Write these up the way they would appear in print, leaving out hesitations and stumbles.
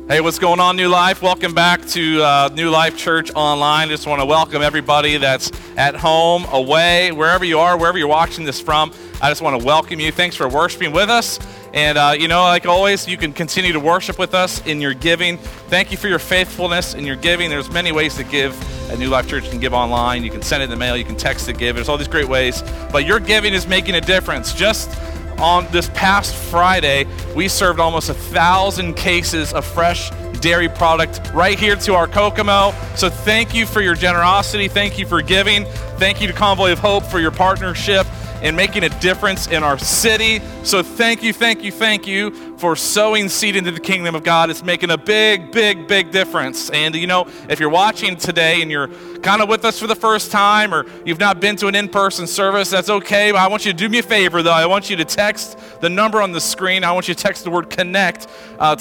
Hey, what's going on, New Life? Welcome back to New Life Church Online. Just want to welcome everybody that's at home, away, wherever you are, wherever you're watching this from. I just want to welcome you. Thanks for worshiping with us. And, like always, you can continue to worship with us in your giving. Thank you for your faithfulness in your giving. There's many ways to give at New Life Church. You can give online. You can send it in the mail. You can text to give. There's all these great ways. But your giving is making a difference. Just on this past Friday, we served almost 1,000 cases of fresh dairy product right here to our Kokomo. So thank you for your generosity. Thank you for giving. Thank you to Convoy of Hope for your partnership and making a difference in our city. So thank you for sowing seed into the kingdom of God. It's making a big difference. And if you're watching today and you're kind of with us for the first time, or you've not been to an in-person service, that's okay. But I want you to do me a favor, though. I want you to text the number on the screen. I want you to text the word CONNECT to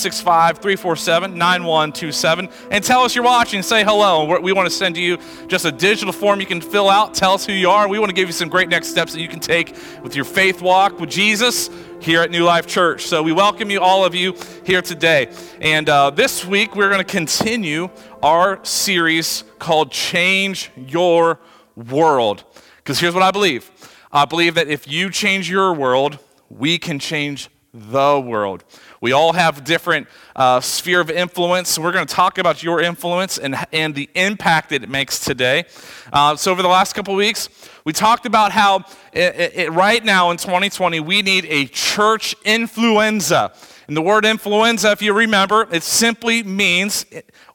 765-347-9127 and tell us you're watching. Say hello. We want to send you just a digital form you can fill out. Tell us who you are. We want to give you some great next steps that you can take with your faith walk with Jesus here at New Life Church. So we welcome you, all of you, here today. And this week, we're going to continue our series called Change Your World. Because here's what I believe. I believe that if you change your world, we can change the world. We all have different sphere of influence. We're going to talk about your influence and the impact that it makes today. So over the last couple of weeks, we talked about how right now in 2020, we need a church influenza. And the word influenza, if you remember, it simply means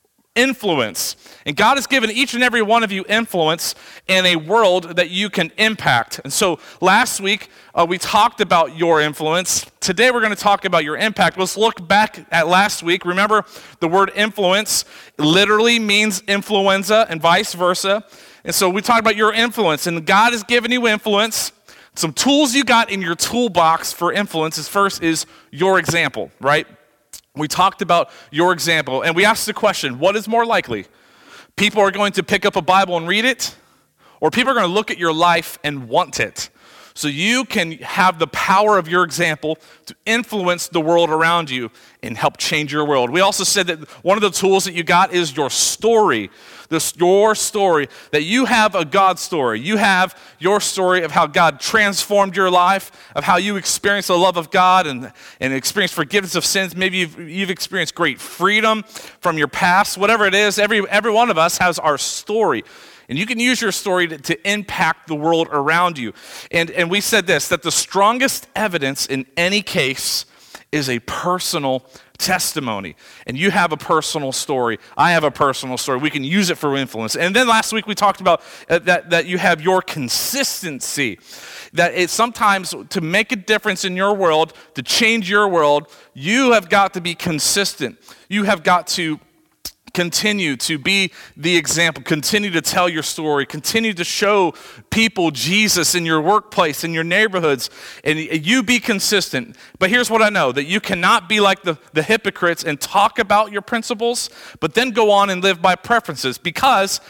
influence. And God has given each and every one of you influence in a world that you can impact. And so last week, we talked about your influence. Today, we're going to talk about your impact. Let's look back at last week. Remember, the word influence literally means influenza and vice versa. And so we talked about your influence. And God has given you influence. Some tools you got in your toolbox for influence is first is your example, right? We talked about your example, and we asked the question, what is more likely? People are going to pick up a Bible and read it, or people are going to look at your life and want it. So you can have the power of your example to influence the world around you and help change your world. We also said that one of the tools that you got is your story. Your story, that you have a God story. You have your story of how God transformed your life, of how you experienced the love of God and experienced forgiveness of sins. Maybe you've experienced great freedom from your past. Whatever it is, every one of us has our story. And you can use your story to impact the world around you. And we said this, that the strongest evidence in any case is a personal testimony. And you have a personal story. I have a personal story. We can use it for influence. And then last week we talked about that you have your consistency. That it's sometimes to make a difference in your world, to change your world, you have got to be consistent. You have got to continue to be the example, continue to tell your story, continue to show people Jesus in your workplace, in your neighborhoods, and you be consistent. But here's what I know, that you cannot be like the hypocrites and talk about your principles, but then go on and live by preferences, because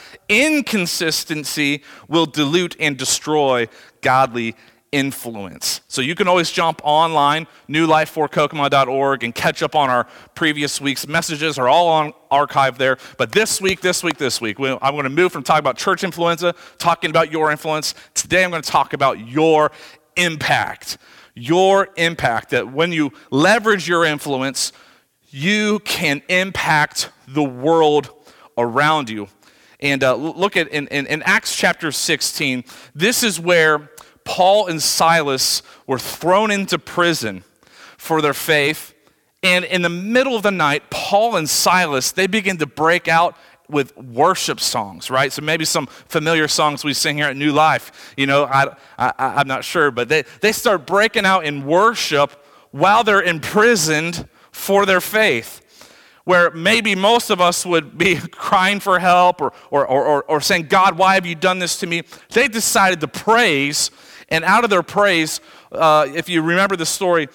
inconsistency will dilute and destroy godly influence. So you can always jump online, newlife4kokomo.org, and catch up on our previous week's messages. Are all on archive there. But this week, I'm going to move from talking about church influenza, talking about your influence. Today I'm going to talk about your impact. Your impact, that when you leverage your influence, you can impact the world around you. And look at in Acts chapter 16, this is where Paul and Silas were thrown into prison for their faith. And in the middle of the night, Paul and Silas, they begin to break out with worship songs, right? So maybe some familiar songs we sing here at New Life. I'm not sure, but they start breaking out in worship while they're imprisoned for their faith. Where maybe most of us would be crying for help or saying, God, why have you done this to me? They decided to praise. And out of their praise, if you remember the story,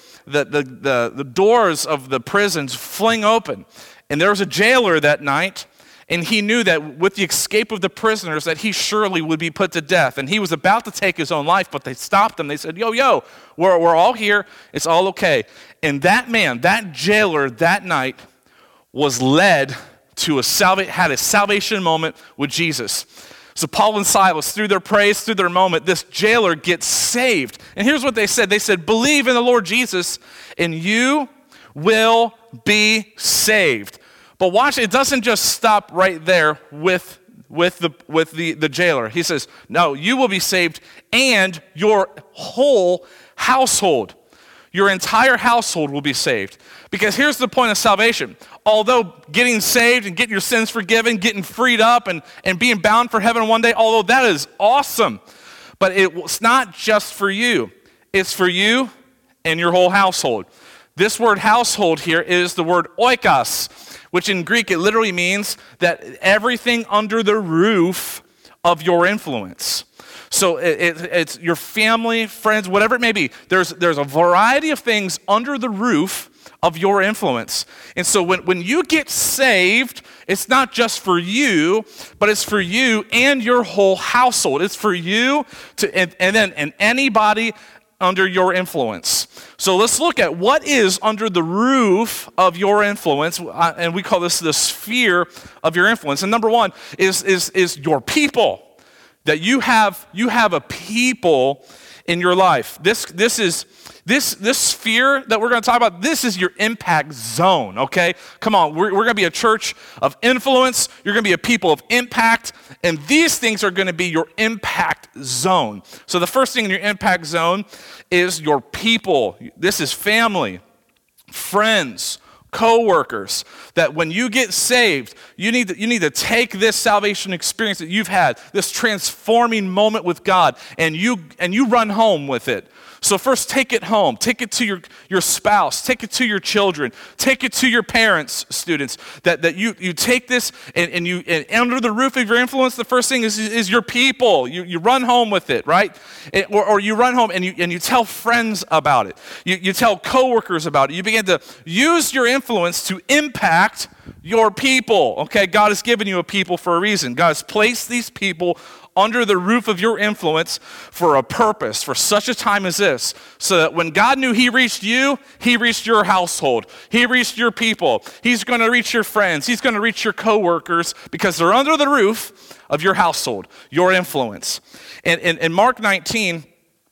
the doors of the prisons fling open. And there was a jailer that night, and he knew that with the escape of the prisoners that he surely would be put to death. And he was about to take his own life, but they stopped him. They said, yo, we're all here. It's all okay. And that man, that jailer that night, was led to had a salvation moment with Jesus. So Paul and Silas, through their praise, through their moment, this jailer gets saved. And here's what they said. They said, believe in the Lord Jesus and you will be saved. But watch, it doesn't just stop right there with the jailer. He says, no, you will be saved and your whole household. Your entire household will be saved. Because here's the point of salvation. Although getting saved and getting your sins forgiven, getting freed up and being bound for heaven one day, although that is awesome, but it's not just for you. It's for you and your whole household. This word household here is the word oikos, which in Greek it literally means that everything under the roof of your influence. So it's your family, friends, whatever it may be. There's a variety of things under the roof of your influence. And so when you get saved, it's not just for you, but it's for you and your whole household. It's for you and anybody under your influence. So let's look at what is under the roof of your influence, and we call this the sphere of your influence. And number one is your people. That you have a people in your life. This sphere that we're going to talk about, this is your impact zone, okay? Come on, we're going to be a church of influence. You're going to be a people of impact, and these things are going to be your impact zone. So the first thing in your impact zone is your people. This is family, friends, co-workers, that when you get saved, you need to take this salvation experience that you've had, this transforming moment with God, and you run home with it. So first, take it home. Take it to your spouse. Take it to your children. Take it to your parents, students. That you take this and under the roof of your influence, the first thing is your people. You run home with it, right? Or you run home and you tell friends about it. You tell coworkers about it. You begin to use your influence to impact your people. Okay, God has given you a people for a reason. God has placed these people under the roof of your influence for a purpose, for such a time as this, so that when God knew he reached you, he reached your household, he reached your people, he's going to reach your friends, he's going to reach your coworkers, because they're under the roof of your household, your influence. And in Mark 19,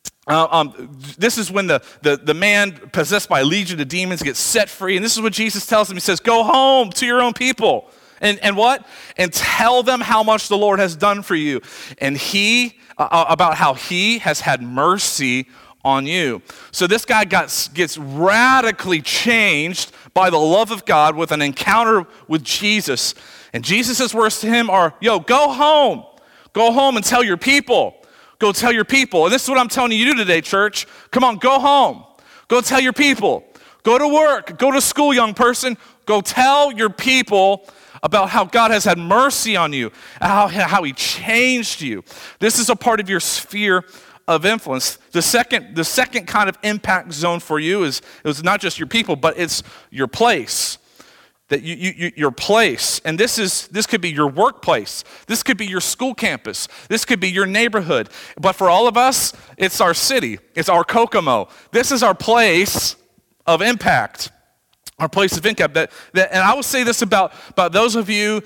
this is when the man possessed by a legion of demons gets set free, and this is what Jesus tells him. He says, go home to your own people. And what? And tell them how much the Lord has done for you. And about how he has had mercy on you. So this guy gets radically changed by the love of God with an encounter with Jesus. And Jesus' words to him are, go home. Go home and tell your people. Go tell your people. And this is what I'm telling you to do today, church. Come on, go home. Go tell your people. Go to work. Go to school, young person. Go tell your people about how God has had mercy on you, how he changed you. This is a part of your sphere of influence. The second kind of impact zone for you is not just your people, but it's your place. That your place, and this could be your workplace. This could be your school campus. This could be your neighborhood. But for all of us, it's our city. It's our Kokomo. This is our place of impact. Our place of income. And I will say this about those of you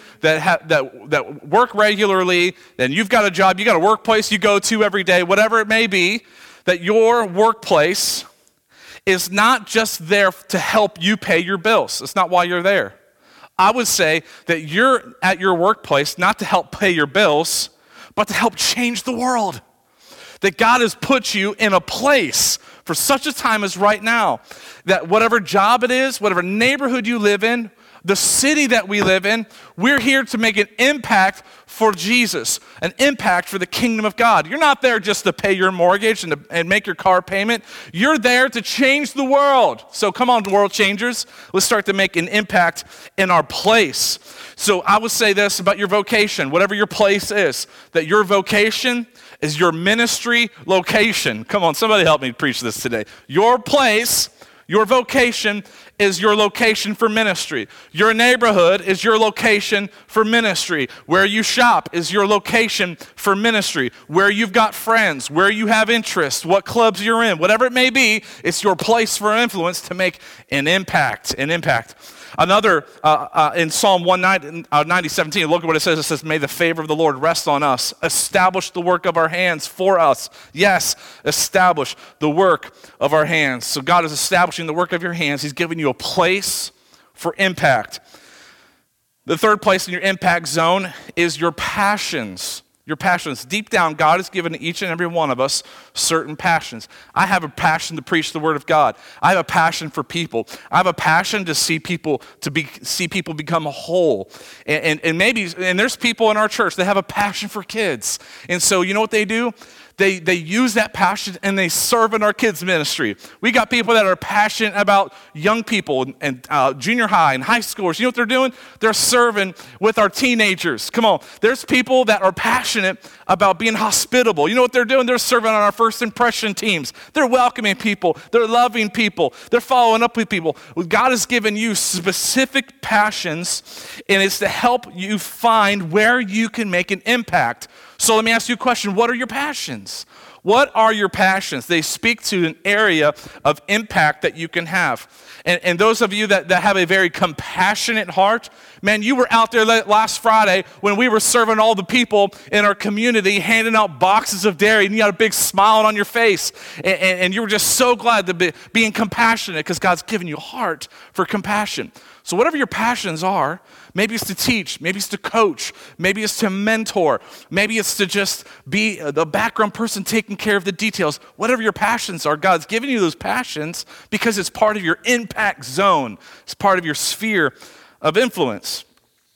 that work regularly, and you've got a job, you got a workplace you go to every day, whatever it may be, that your workplace is not just there to help you pay your bills. That's not why you're there. I would say that you're at your workplace not to help pay your bills, but to help change the world. That God has put you in a place for such a time as right now, that whatever job it is, whatever neighborhood you live in, the city that we live in, we're here to make an impact for Jesus, an impact for the kingdom of God. You're not there just to pay your mortgage and make your car payment. You're there to change the world. So come on, world changers. Let's start to make an impact in our place. So I would say this about your vocation, whatever your place is, that your vocation is your ministry location. Come on, somebody help me preach this today. Your place, your vocation is your location for ministry. Your neighborhood is your location for ministry. Where you shop is your location for ministry. Where you've got friends, where you have interests, what clubs you're in, whatever it may be, it's your place for influence to make an impact. Another, in Psalm 90:17, look at what it says. It says, may the favor of the Lord rest on us. Establish the work of our hands for us. Yes, establish the work of our hands. So God is establishing the work of your hands. He's giving you a place for impact. The third place in your impact zone is your passions. Your passions. Deep down, God has given each and every one of us certain passions. I have a passion to preach the word of God. I have a passion for people. I have a passion to see people become whole. And there's people in our church that have a passion for kids. And so you know what they do? They use that passion and they serve in our kids ministry. We got people that are passionate about young people and junior high and high schoolers. You know what they're doing? They're serving with our teenagers. Come on. There's people that are passionate about being hospitable. You know what they're doing? They're serving on our first impression teams. They're welcoming people. They're loving people. They're following up with people. God has given you specific passions, and it's to help you find where you can make an impact. So let me ask you a question. What are your passions? What are your passions? They speak to an area of impact that you can have. And those of you that have a very compassionate heart, man, you were out there last Friday when we were serving all the people in our community, handing out boxes of dairy, and you had a big smile on your face. And you were just so glad to be being compassionate because God's given you a heart for compassion. So whatever your passions are, maybe it's to teach, maybe it's to coach, maybe it's to mentor, maybe it's to just be the background person taking care of the details. Whatever your passions are, God's given you those passions because it's part of your impact zone. It's part of your sphere of influence.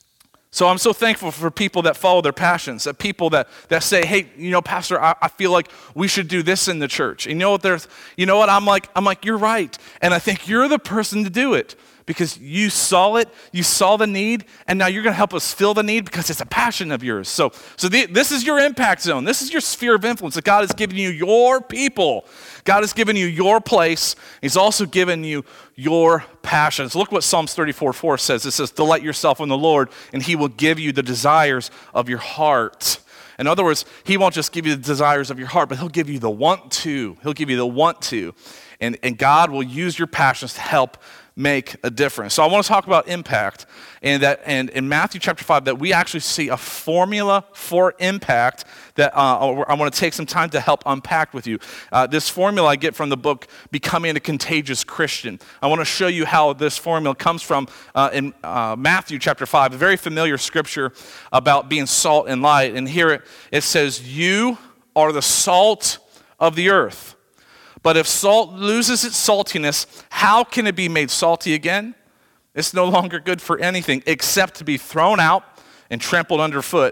So I'm so thankful for people that follow their passions, that people that say, hey, you know, Pastor, I feel like we should do this in the church. And you know what, I'm like, you're right. And I think you're the person to do it. Because you saw it, you saw the need, and now you're going to help us fill the need because it's a passion of yours. So this is your impact zone. This is your sphere of influence that God has given you your people. God has given you your place. He's also given you your passions. Look what Psalms 34:4 says. It says, delight yourself in the Lord, and he will give you the desires of your heart. In other words, he won't just give you the desires of your heart, but he'll give you the want to. He'll give you the want to. And God will use your passions to help make a difference. So I want to talk about impact, and in Matthew chapter 5 that we actually see a formula for impact that I want to take some time to help unpack with you. This formula I get from the book Becoming a Contagious Christian. I want to show you how this formula comes from in Matthew chapter 5, a very familiar scripture about being salt and light. And here it says, you are the salt of the earth. But if salt loses its saltiness, how can it be made salty again? It's no longer good for anything except to be thrown out and trampled underfoot.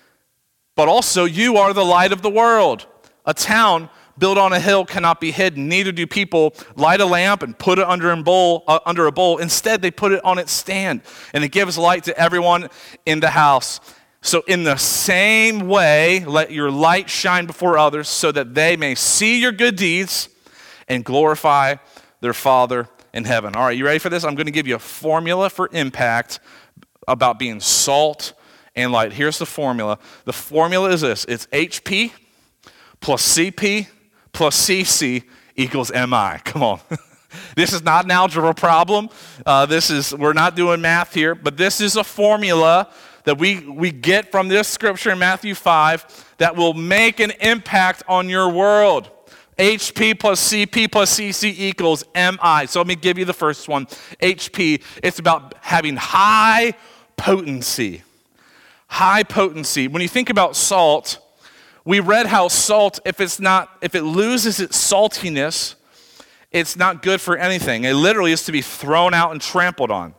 But also, you are the light of the world. A town built on a hill cannot be hidden. Neither do people light a lamp and put it under a bowl. Instead, they put it on its stand, and it gives light to everyone in the house. So in the same way, let your light shine before others so that they may see your good deeds and glorify their Father in heaven. All right, you ready for this? I'm going to give you a formula for impact about being salt and light. Here's the formula. The formula is this. It's HP plus CP plus CC equals MI. Come on. This is not an algebra problem. We're not doing math here, but this is a formula that we get from this scripture in Matthew 5 that will make an impact on your world. HP plus CP plus CC equals MI. So let me give you the first one. HP, it's about having high potency. High potency. When you think about salt, we read how salt, if it loses its saltiness, it's not good for anything. It literally is to be thrown out and trampled on.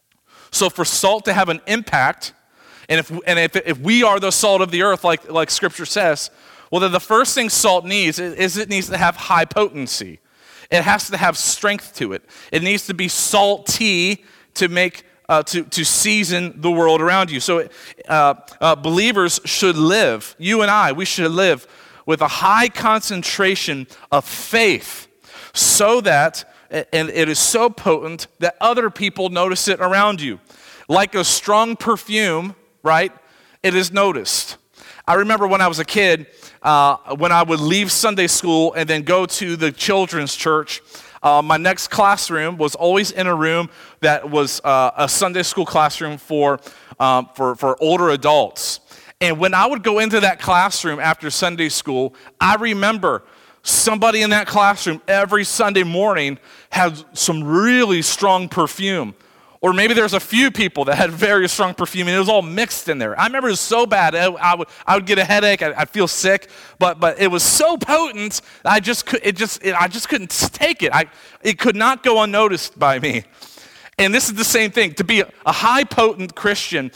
So for salt to have an impact, and if we are the salt of the earth, like Scripture says, well, then the first thing salt needs is it needs to have high potency. It has to have strength to it. It needs to be salty to make to season the world around you. So believers should live. You and I, we should live with a high concentration of faith, so that and it is so potent that other people notice it around you, like a strong perfume. Right? It is noticed. I remember when I was a kid, when I would leave Sunday school and then go to the children's church, my next classroom was always in a room that was a Sunday school classroom for older adults. And when I would go into that classroom after Sunday school, I remember somebody in that classroom every Sunday morning had some really strong perfume. Or maybe there's a few people that had very strong perfume, and it was all mixed in there. I remember it was so bad, I would get a headache, I'd feel sick, but it was so potent, I just couldn't take it. It could not go unnoticed by me. And this is the same thing. To be a high potent Christian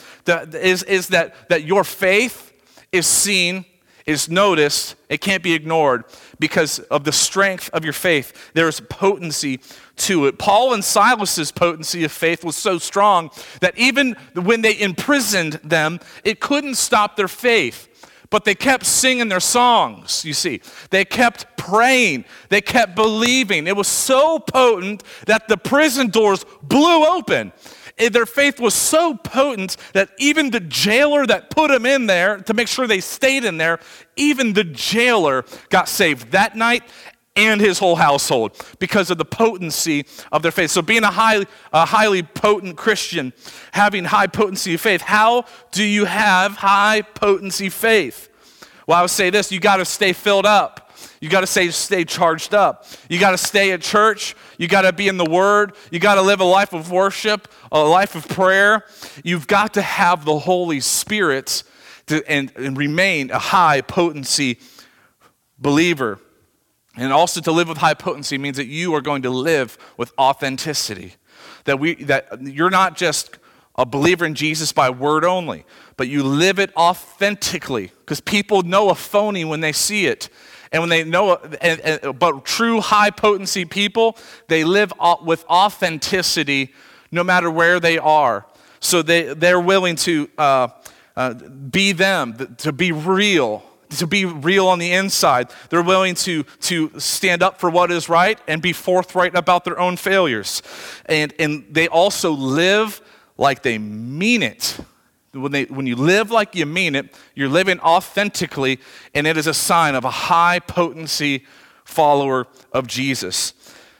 is that your faith is seen, is noticed, it can't be ignored because of the strength of your faith. There is potency to it. Paul and Silas's potency of faith was so strong that even when they imprisoned them, it couldn't stop their faith. But they kept singing their songs, you see. They kept praying. They kept believing. It was so potent that the prison doors blew open. Their faith was so potent that even the jailer that put them in there to make sure they stayed in there, even the jailer got saved that night and his whole household because of the potency of their faith. So being a highly potent Christian, having high potency of faith, how do you have high potency faith? Well, I would say this, you got to stay filled up. You got to stay charged up. You got to stay at church. You got to be in the Word. You got to live a life of worship, a life of prayer. You've got to have the Holy Spirit and remain a high potency believer. And also to live with high potency means that you are going to live with authenticity. That you're not just a believer in Jesus by word only, but you live it authentically because people know a phony when they see it. And when they know, but true high potency people, they live with authenticity no matter where they are. So they're willing to be them, to be real on the inside. They're willing to stand up for what is right and be forthright about their own failures. And they also live like they mean it. When you live like you mean it, you're living authentically, and it is a sign of a high potency follower of Jesus.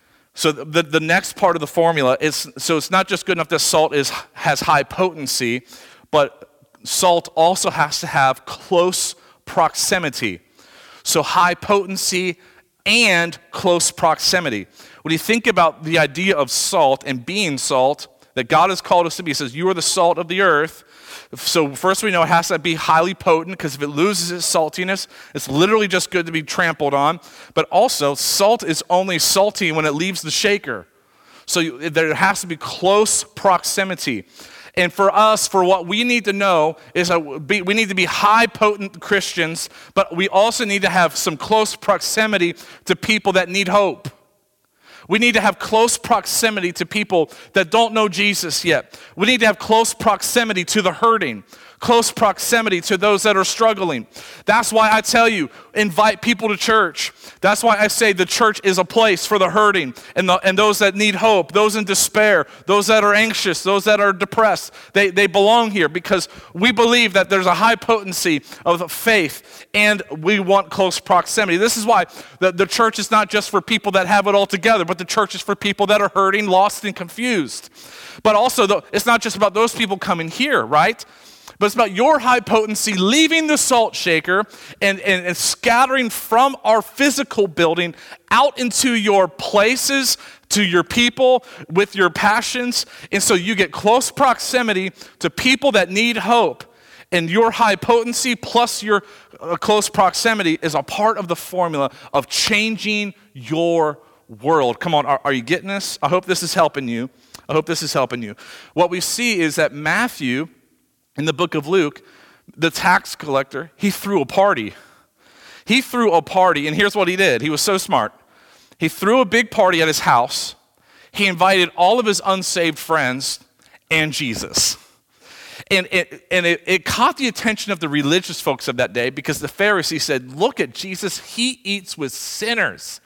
So the next part of the formula is, so it's not just good enough that salt has high potency, but salt also has to have close proximity. So high potency and close proximity. When you think about the idea of salt and being salt, that God has called us to be, He says, you are the salt of the earth. So first we know it has to be highly potent because if it loses its saltiness, it's literally just good to be trampled on. But also, salt is only salty when it leaves the shaker. So there has to be close proximity. And for us, for what we need to know is that we need to be high potent Christians, but we also need to have some close proximity to people that need hope. We need to have close proximity to people that don't know Jesus yet. We need to have close proximity to the hurting, close proximity to those that are struggling. That's why I tell you, invite people to church. That's why I say the church is a place for the hurting and those that need hope, those in despair, those that are anxious, those that are depressed. They belong here because we believe that there's a high potency of faith and we want close proximity. This is why the church is not just for people that have it all together, but the church is for people that are hurting, lost, and confused. But also, it's not just about those people coming here, right? But it's about your high potency leaving the salt shaker and scattering from our physical building out into your places, to your people, with your passions. And so you get close proximity to people that need hope. And your high potency plus your close proximity is a part of the formula of changing your world. Come on, are you getting this? I hope this is helping you. What we see is that Matthew, in the book of Luke, the tax collector, he threw a party. And here's what he did. He was so smart. He threw a big party at his house. He invited all of his unsaved friends and Jesus. And it caught the attention of the religious folks of that day because the Pharisees said, look at Jesus, he eats with sinners.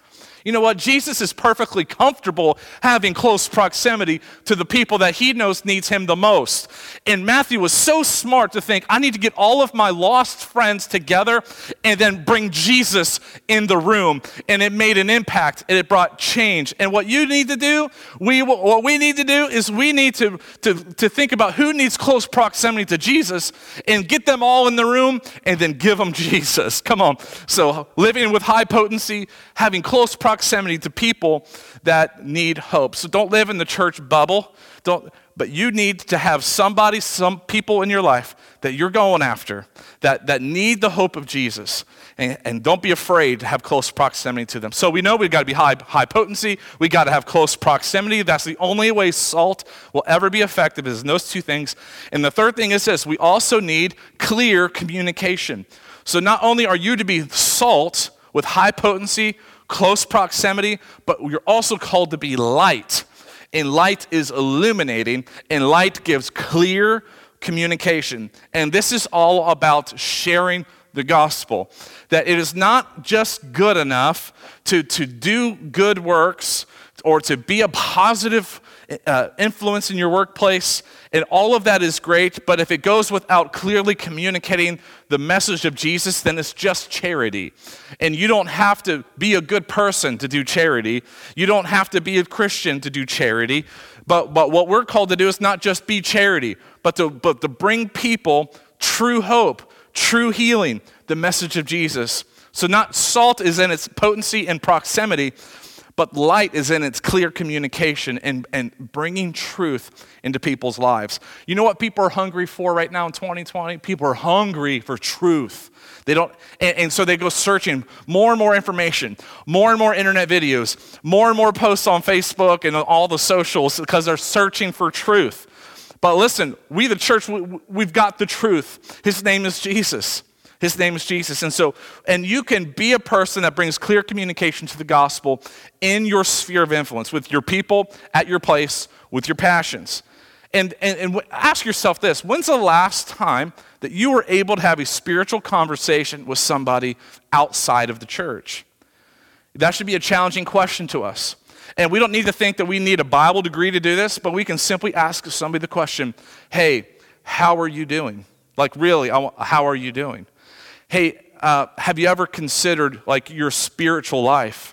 You know what? Jesus is perfectly comfortable having close proximity to the people that he knows needs him the most. And Matthew was so smart to think, I need to get all of my lost friends together and then bring Jesus in the room. And it made an impact and it brought change. And what you need to do, what we need to do is we need to think about who needs close proximity to Jesus and get them all in the room and then give them Jesus. Come on. So living with high potency, having close proximity to people that need hope. So don't live in the church bubble. But you need to have some people in your life that you're going after that need the hope of Jesus. And don't be afraid to have close proximity to them. So we know we've got to be high potency. We got to have close proximity. That's the only way salt will ever be effective, is those two things. And the third thing is this: we also need clear communication. So not only are you to be salt with high potency, close proximity, but you're also called to be light. And light is illuminating, and light gives clear communication. And this is all about sharing the gospel. That it is not just good enough to do good works or to be a positive influence in your workplace, and all of that is great, but if it goes without clearly communicating the message of Jesus, then it's just charity. And you don't have to be a good person to do charity. You don't have to be a Christian to do charity. But what we're called to do is not just be charity, but to bring people true hope, true healing, the message of Jesus. So not salt is in its potency and proximity, but light is in its clear communication and bringing truth into people's lives. You know what people are hungry for right now in 2020? People are hungry for truth. They don't, and so they go searching more and more information, more and more internet videos, more and more posts on Facebook and all the socials because they're searching for truth. But listen, we the church, we've got the truth. His name is Jesus. His name is Jesus. And you can be a person that brings clear communication to the gospel in your sphere of influence, with your people, at your place, with your passions. And ask yourself this: when's the last time that you were able to have a spiritual conversation with somebody outside of the church? That should be a challenging question to us. And we don't need to think that we need a Bible degree to do this, but we can simply ask somebody the question, hey, how are you doing? Like, really, how are you doing? Hey, have you ever considered like your spiritual life?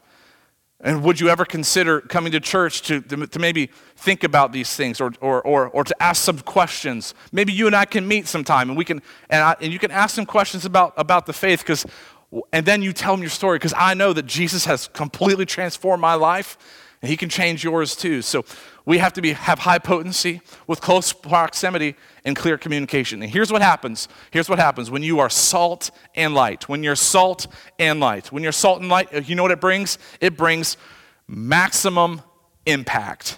And would you ever consider coming to church to maybe think about these things or to ask some questions? Maybe you and I can meet sometime and you can ask some questions about the faith, and then you tell them your story, because I know that Jesus has completely transformed my life and he can change yours too. So we have to have high potency with close proximity and clear communication. And here's what happens. Here's what happens when you are salt and light. When you're salt and light. When you're salt and light, you know what it brings? It brings maximum impact.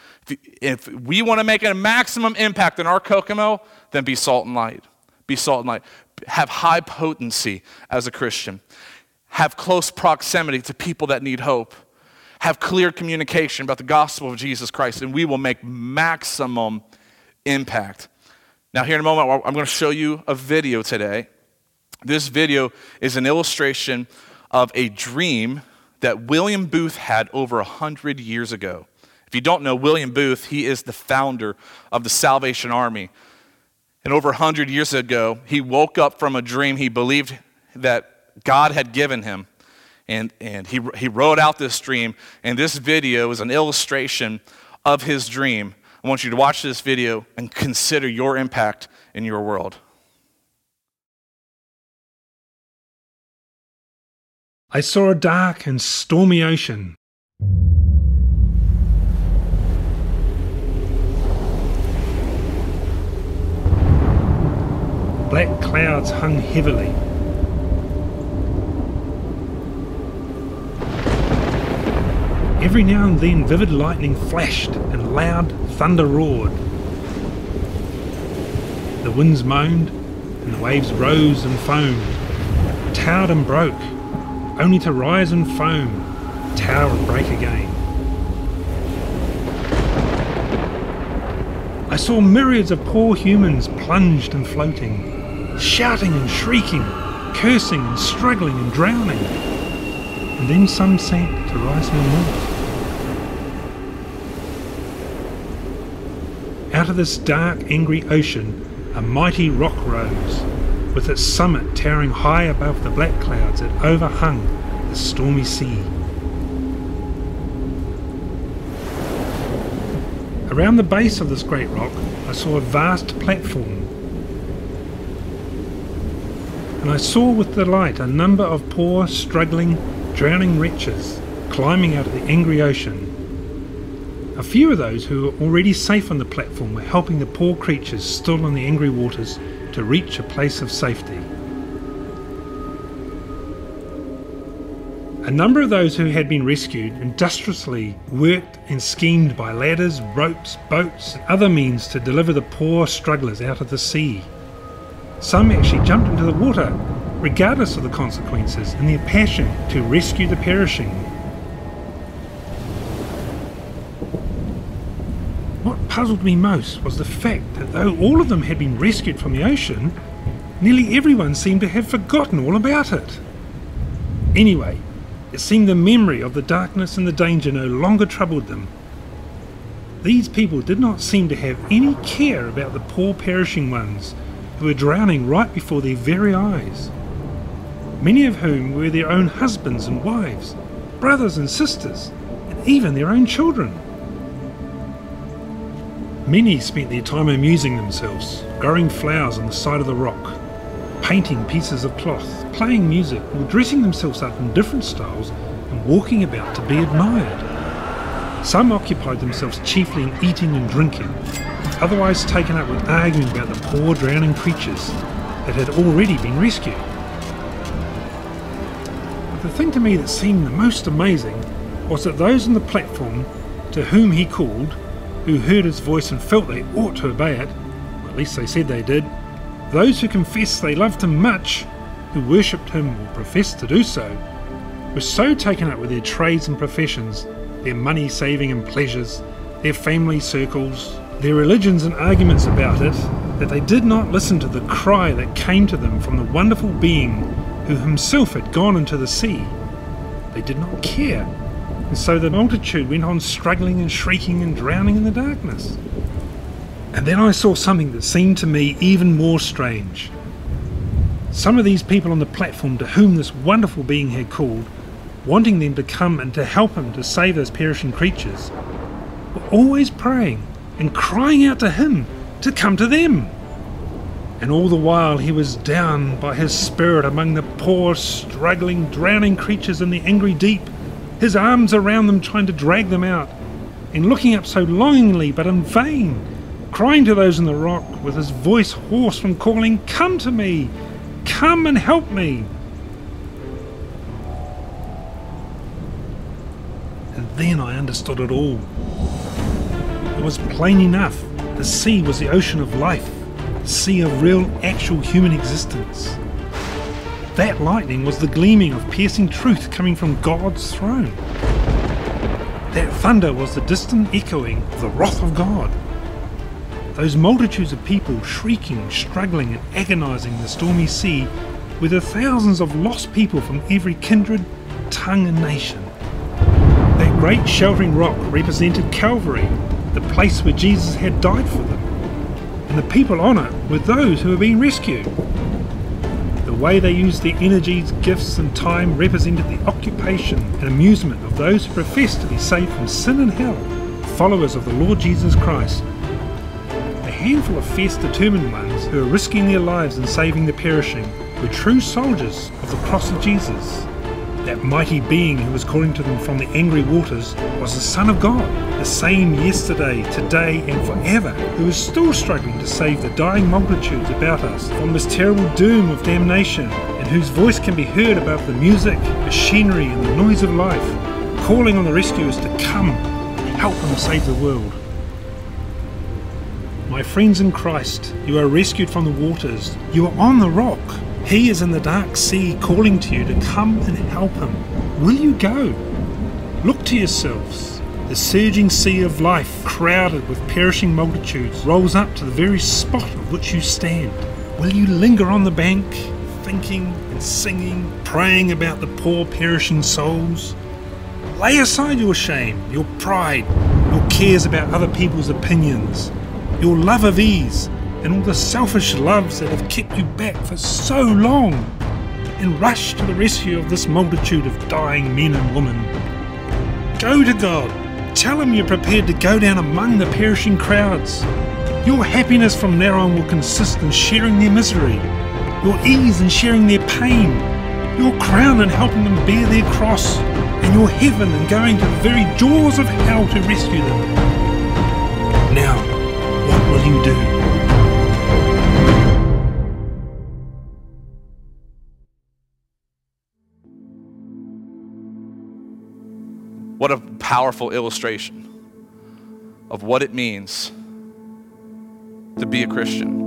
If we want to make a maximum impact in our Kokomo, then be salt and light. Be salt and light. Have high potency as a Christian. Have close proximity to people that need hope. Have clear communication about the gospel of Jesus Christ, and we will make maximum impact. Now, here in a moment, I'm going to show you a video today. This video is an illustration of a dream that William Booth had over 100 years ago. If you don't know William Booth, he is the founder of the Salvation Army. And over 100 years ago, he woke up from a dream he believed that God had given him. And he wrote out this dream, and this video is an illustration of his dream. I want you to watch this video and consider your impact in your world. I saw a dark and stormy ocean. Black clouds hung heavily. Every now and then vivid lightning flashed and loud thunder roared. The winds moaned and the waves rose and foamed, towered and broke, only to rise and foam, tower and break again. I saw myriads of poor humans plunged and floating, shouting and shrieking, cursing and struggling and drowning. and then some sank to rise no more. Out of this dark, angry ocean, a mighty rock rose, with its summit towering high above the black clouds that overhung the stormy sea. Around the base of this great rock, I saw a vast platform, and I saw with delight a number of poor, struggling, drowning wretches climbing out of the angry ocean. A few of those who were already safe on the platform were helping the poor creatures still in the angry waters to reach a place of safety. A number of those who had been rescued industriously worked and schemed by ladders, ropes, boats, and other means to deliver the poor strugglers out of the sea. Some actually jumped into the water, regardless of the consequences, in their passion to rescue the perishing. What puzzled me most was the fact that though all of them had been rescued from the ocean, nearly everyone seemed to have forgotten all about it. Anyway, it seemed the memory of the darkness and the danger no longer troubled them. These people did not seem to have any care about the poor perishing ones who were drowning right before their very eyes, many of whom were their own husbands and wives, brothers and sisters, and even their own children. Many spent their time amusing themselves, growing flowers on the side of the rock, painting pieces of cloth, playing music, or dressing themselves up in different styles and walking about to be admired. Some occupied themselves chiefly in eating and drinking, otherwise taken up with arguing about the poor drowning creatures that had already been rescued. But the thing to me that seemed the most amazing was that those on the platform to whom he called, who heard his voice and felt they ought to obey it, or at least they said they did, those who confessed they loved him much, who worshipped him or professed to do so, were so taken up with their trades and professions, their money saving and pleasures, their family circles, their religions and arguments about it, that they did not listen to the cry that came to them from the wonderful being who himself had gone into the sea. They did not care, and so the multitude went on struggling and shrieking and drowning in the darkness. And then I saw something that seemed to me even more strange. Some of these people on the platform to whom this wonderful being had called, wanting them to come and to help him to save those perishing creatures, were always praying and crying out to him to come to them. And all the while he was down by his spirit among the poor, struggling, drowning creatures in the angry deep, his arms around them trying to drag them out, and looking up so longingly but in vain, crying to those in the rock with his voice hoarse from calling, "Come to me! Come and help me!" And then I understood it all. It was plain enough. The sea was the ocean of life, the sea of real, actual human existence. That lightning was the gleaming of piercing truth coming from God's throne. That thunder was the distant echoing of the wrath of God. Those multitudes of people shrieking, struggling and agonizing in the stormy sea were the thousands of lost people from every kindred, tongue and nation. That great sheltering rock represented Calvary, the place where Jesus had died for them, and the people on it were those who were being rescued. The way they used their energies, gifts and time represented the occupation and amusement of those who professed to be saved from sin and hell, followers of the Lord Jesus Christ. A handful of fierce, determined ones who were risking their lives in saving the perishing were true soldiers of the cross of Jesus. That mighty being who was calling to them from the angry waters was the Son of God, the same yesterday, today and forever, who is still struggling to save the dying multitudes about us from this terrible doom of damnation, and whose voice can be heard above the music, machinery and the noise of life, calling on the rescuers to come and help him save the world. My friends in Christ, you are rescued from the waters, you are on the rock. He is in the dark sea calling to you to come and help him. Will you go? Look to yourselves. The surging sea of life, crowded with perishing multitudes, rolls up to the very spot on which you stand. Will you linger on the bank, thinking and singing, praying about the poor perishing souls. Lay aside your shame, your pride, your cares about other people's opinions, your love of ease, and all the selfish loves that have kept you back for so long, and rush to the rescue of this multitude of dying men and women. Go to God. Tell Him you're prepared to go down among the perishing crowds. Your happiness from now on will consist in sharing their misery, your ease in sharing their pain, your crown in helping them bear their cross, and your heaven in going to the very jaws of hell to rescue them. Now, what will you do? What a powerful illustration of what it means to be a Christian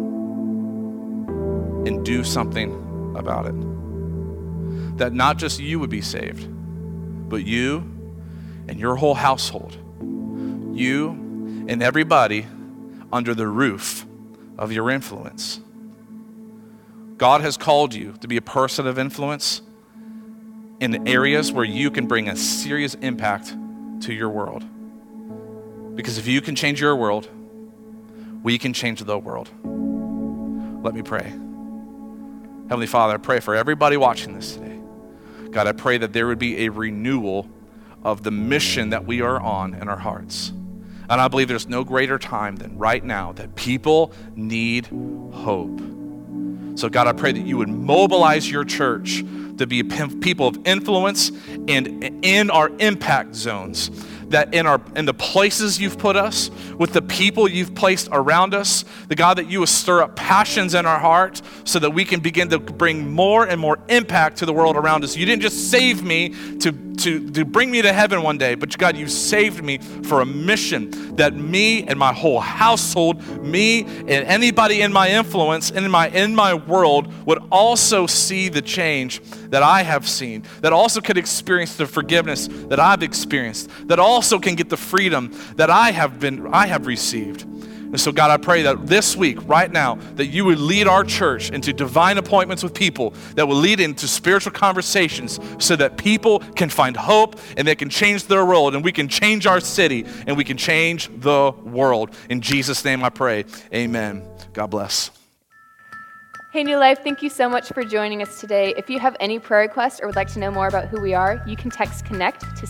and do something about it. That not just you would be saved, but you and your whole household, you and everybody under the roof of your influence. God has called you to be a person of influence in areas where you can bring a serious impact to your world. Because if you can change your world, we can change the world. Let me pray. Heavenly Father, I pray for everybody watching this today. God, I pray that there would be a renewal of the mission that we are on in our hearts. And I believe there's no greater time than right now that people need hope. So God, I pray that you would mobilize your church to be people of influence and in our impact zones, that in the places you've put us, with the people you've placed around us, the God, that you would stir up passions in our heart so that we can begin to bring more and more impact to the world around us. You didn't just save me to bring me to heaven one day, but God, you saved me for a mission that me and my whole household, me and anybody in my influence and in my world would also see the change that I have seen, that also could experience the forgiveness that I've experienced, that also can get the freedom that I have received. And so God, I pray that this week, right now, that you would lead our church into divine appointments with people that will lead into spiritual conversations so that people can find hope and they can change their world and we can change our city and we can change the world. In Jesus' name I pray, amen. God bless. Hey, New Life, thank you so much for joining us today. If you have any prayer requests or would like to know more about who we are, you can text CONNECT to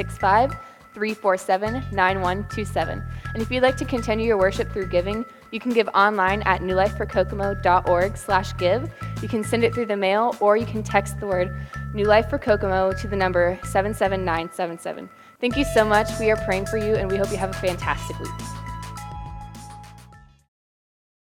765-347-9127. And if you'd like to continue your worship through giving, you can give online at newlifeforkokomo.org/give. You can send it through the mail, or you can text the word New Life for Kokomo to the number 77977. Thank you so much. We are praying for you, and we hope you have a fantastic week.